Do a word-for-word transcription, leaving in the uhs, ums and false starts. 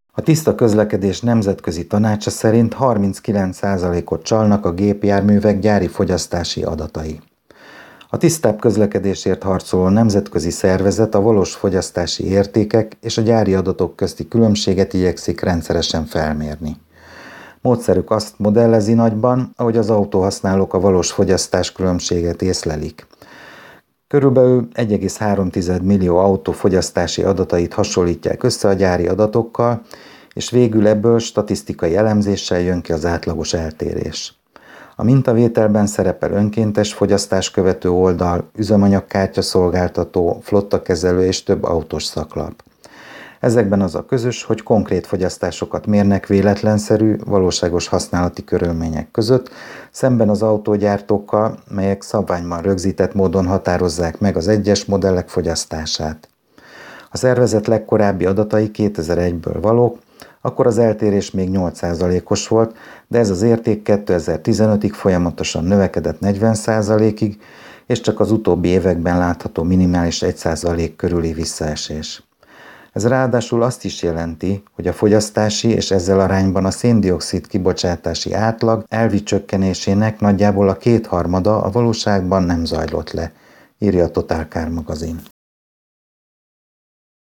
A Tiszta Közlekedés Nemzetközi Tanácsa szerint harminckilenc százalékot csalnak a gépjárművek gyári fogyasztási adatai. A tisztább közlekedésért harcoló nemzetközi szervezet a valós fogyasztási értékek és a gyári adatok közti különbséget igyekszik rendszeresen felmérni. Módszerük azt modellezi nagyban, ahogy az autóhasználók a valós fogyasztás különbséget észlelik. Körülbelül egy egész három millió autó fogyasztási adatait hasonlítják össze a gyári adatokkal, és végül ebből statisztikai elemzéssel jön ki az átlagos eltérés. A mintavételben szerepel önkéntes fogyasztás követő oldal, üzemanyagkártya szolgáltató, flottakezelő és több autós szaklap. Ezekben az a közös, hogy konkrét fogyasztásokat mérnek véletlenszerű, valóságos használati körülmények között, szemben az autógyártókkal, melyek szabványban rögzített módon határozzák meg az egyes modellek fogyasztását. A szervezet legkorábbi adatai kétezer-egyből valók, akkor az eltérés még nyolc százalékos volt, de ez az érték kétezer-tizenötig folyamatosan növekedett negyven százalékig, és csak az utóbbi években látható minimális egy százalék körüli visszaesés. Ez ráadásul azt is jelenti, hogy a fogyasztási és ezzel arányban a szén-dioxid kibocsátási átlag elvi csökkenésének nagyjából a kétharmada a valóságban nem zajlott le, írja a Total Car magazin.